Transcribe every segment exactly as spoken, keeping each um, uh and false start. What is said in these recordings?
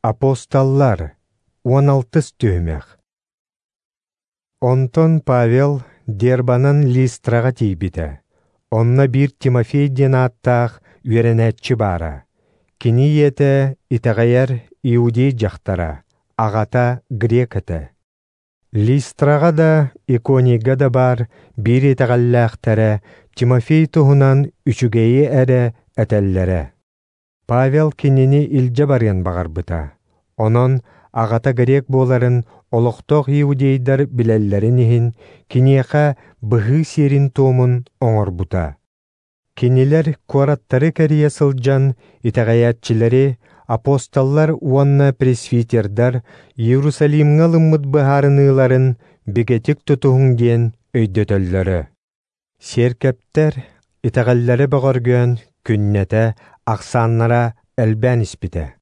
Апостоллар он алтыс түймек. Онтон Павел Дербанан Листрага тийбите. Онна бир Тимофей ден аттақ үйренетчі бара. Кини ете итағайар иудей жақтара, ағата грекаты. Листрага да Иконига да бар бир итағаллақтары Тимофей туһунан үчүгейи әрі әтәлләре. Павел кинини илже барыян бағарбыта. Онон ағата грек боларын олықтоқ иудейдар билеллерин ихин кинеха быһы серин туумун оңорбута. Кинилер куараттары кәрия сылжан итағаятчилери апостоллар уанна пресвитердар Иерусалимға лыммыт быһарыныларын бігетик тутуһун диен өйдөтөллөрі. Серкептер итағаллары бағаргөн күннете ақсаннара әлбән іспіті.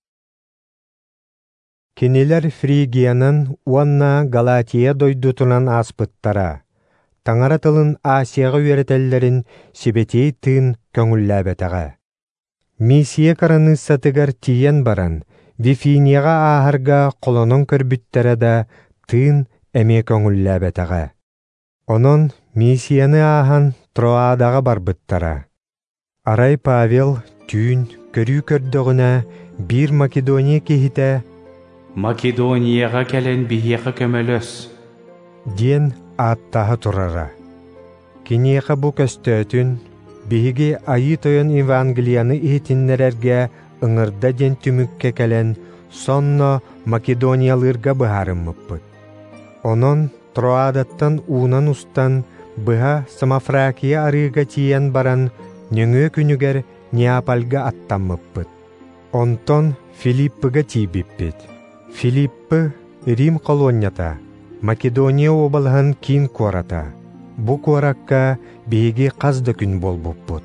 Кинилер Фригиянын уанна Галатия дойдутунан аспыттара. Таңара тылын Асияға үйретеллерін себетей тыын көңілләбетаға. Мисия караны сатыгар тиен баран, Вифинияға ахарға қолонын көрбіттері да тыын әме көңілләбетаға. Онон миссияны ахан Троадаға барбыттара. Арай Павел түйін көрі көрдіғіне бір Македония кехіте Македонияға кәлен бихеға көмөлөс ден аттаға тұрара. Кенеға бұ көстөтін бихеге айы тойын Евангелияны ихетіннерерге ыңырда ден түмікке кәлен сонно Македониялырға бұхарын мұппыт. Онон Троадаттан уунан устан быха Самофракия арыга тиен баран нөңө күнүгер Неапальга аттаммыппыт. Онтон Филиппыга тийбиппит. Филиппы Рим колонията, Македония обалхан кин кората. Бу коракка биги казда күн болбуппут.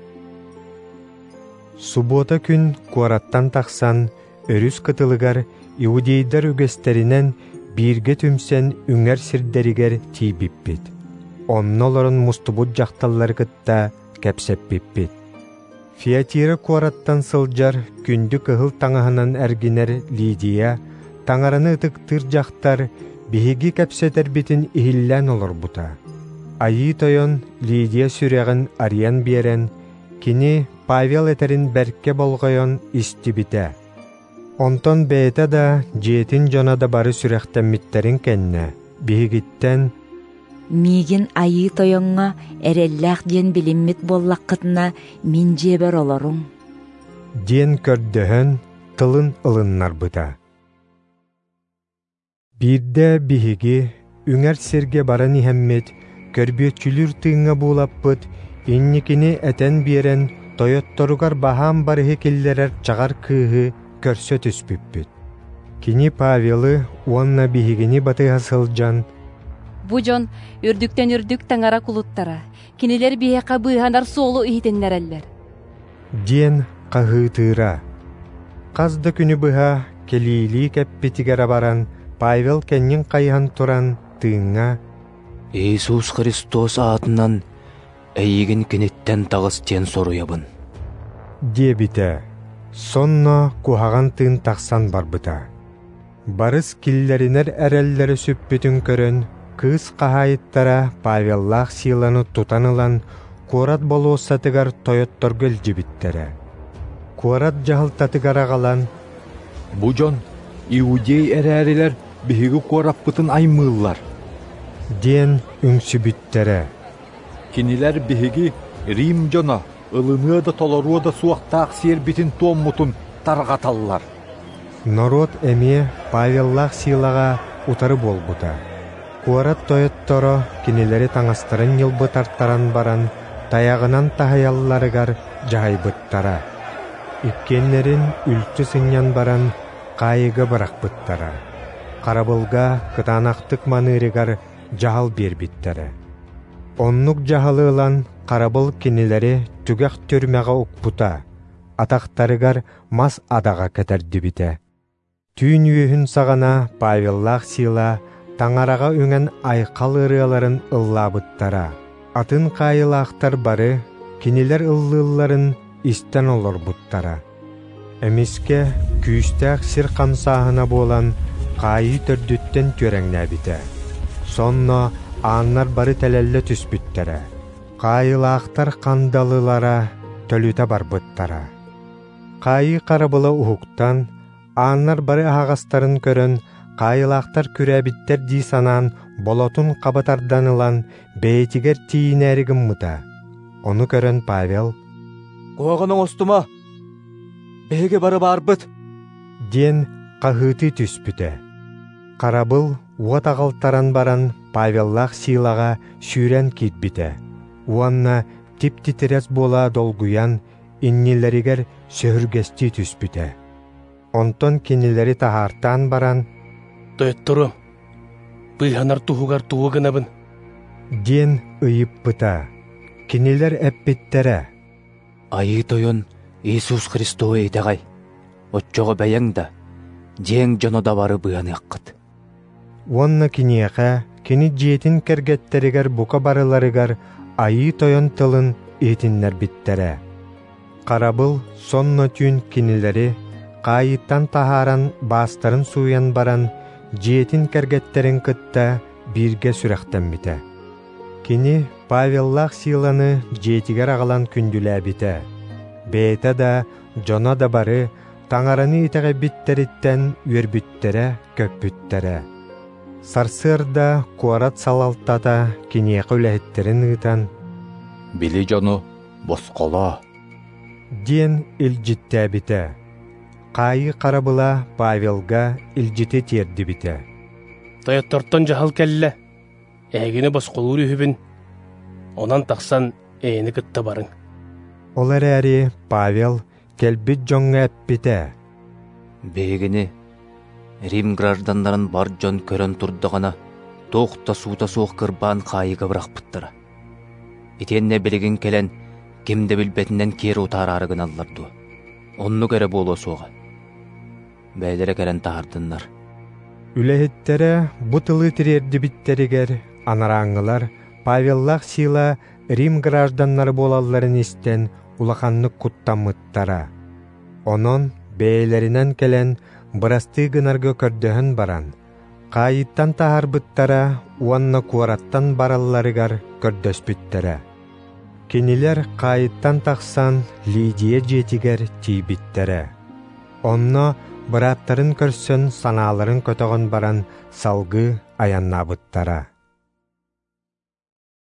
Субота күн кораттан тақсан өрүс кытылыгар иудейдар үгестеринен бирге түмсен үңер сирдеригер тийбиппит. Оннолорун мустубут жақталлар кытта кепсеппиппит. Фиатира кораттан сылжар күнді кыһыл таңаһынан әргинер Лидия таңараны ытыктыр жақтар биһиги кепсетер битин ихиллән олор бута. Айы тойон Лидия сүрегін ариян берен, кини Павел этерин бәркке болғайон истибите. Онтон бейте да жетин жонада бары сүректен миттерин кенне, биһигиттен Мигин айы тойонға әрелләқ ден біліммет боллаққытына min жебер оларың. Ден көрдөһөн тылын ылыннар бұта. Бирде биһиги үңер серге баран ихеммет көрбөтчүлүр тыыңа булаппыт инникини этен берен тойотторугар баһам барыһы киллерер чагар кыыһы көрсө түспүппүт. Кини Павелы уанна биһигини батыга сылжан Бу жон үрдүктен үрдүк таңара кулуттара. Кинилер биһэка быһанар соолу ихитеннереллер. Диен каһыытыыра. Казда күнү быһа келиили кеппитигера баран Павел кеннин кайхан туран тыыңа Иисус Христос атынан әйігін кенеттен тағыс тен соруябын. Дебите, сонно кухаган тыын тақсан барбыта. Барыс киллеринер әреллері сүппүтін көрін, кыз қағайыттара Павеллах силаны тутанылан куарат болуосатыгар тойотторгөл жибиттері. Куарат жағылтатыгар ағалан Бу жон, иудей әрәрелер биһиги куараппытын аймыыллар. Ден үңсүбүттері. Кинилер биһиги Рим жона ылыныа да толоруа да суақтаақ сербитин томмутун тарғаталлар. Народ эме Павеллах силага утары болбута. Куарат тойотторо кинилери таңастырын йылбытартаран баран таяғынан тахаялларыгар жайбыттара. Иккеннерин үлтү сыңнян баран кайыга барақпыттара. Карабылга кытанақтык манырыгар жахал бербиттара. Оннук жахалылан карабыл кинилери түгәк түрмәгә укпута. Атақтарыгар мас адага кәтердибите. Түйін үйін сағана Павеллах сила таңараға өңен айқал ырыаларын ыллабыттара. Атын қайылақтар бары, кинилер ыллыларын истен олар бұттара. Эмиске күүстәк сир камсаһына болан кайы төрдүттен көрәңнәбите. Сонно ааннар бары тәләлле түспүттәрә. Кайылаактар кандалылара төлүтә барбыттара. Кайы карабыла ухуктан ааннар бары ағастарын көрөн кайылаактар күрәбиттер ди санан болотун кабатарданылан бейтигер тиинәригин мыта. Ону көрөн Павел «Куағының остума, беге бары барбыт» ден кахыты түспүтә. Карабыл уат агалтаран баран Павеллах силага сүүрен китбите. Уанна тип-титерес бола долгуян иннилеригер сөһүргести түспүтә. Онтон кинилери тахартан баран «Тойоттуру, быйханар туһугар туһугынабын» ден ыйыппыта. Кинилер эппиттере. «Айы тойон Иисус Христос эйтегай, отчоғы бәйең да, жең жонода бары быаны аққыт». Уанна киниэхэ, кини жиетин кергеттеригер бука барыларыгар айы тойон тылын этиннер биттере. Карабыл сонно түн кинилери кайыттан тахаран бастарын суян баран жиетин кергеттерин кытта бирге сүрәхтен бите. Кини Павеллах силаны жиетигер агалан күндүлә бите. Бейте да, жона да бары таңараны итеге биттериттен үербүттере, көппүттере. Сарсырда куарат салалтата киниэқа үлэхеттерин ыытан Били жону босқола диэн илжиттэ бите. Кайы карабыла Павелга илжите тиерди бите. «Тойоттортон жахал кэллэ, эгини босқолуур үһүбүн, онан тахсан эйини кытта барың». Олар әри Павел келбит жоңга эппите. Бегини Рим гражданларын бар жон көрөн турдығана тоқта сута соқ кырбан қайыға бырақпыттыра. Итенне білігін келен кемде білбетінен кері утар арығын алларду. Онну көре болу соға. Бәйлері келен тағардынлар. Үлэхеттере бутылы тирерди биттеригер анараңылар Павеллах сила Рим гражданлары болалларын истен улаханнык куттамыттара. Онон бәйлеринен келен бырасты гынарга көрдөһөн баран. Кайыттан тахарбыттара уанна куараттан баралларыгар көрдөспүттере. Кинилер кайыттан тахсан Лидия жетигер тийбиттере. Онно быраттарын көрсөн санааларын көтөгөн баран салгы аяннабыттара.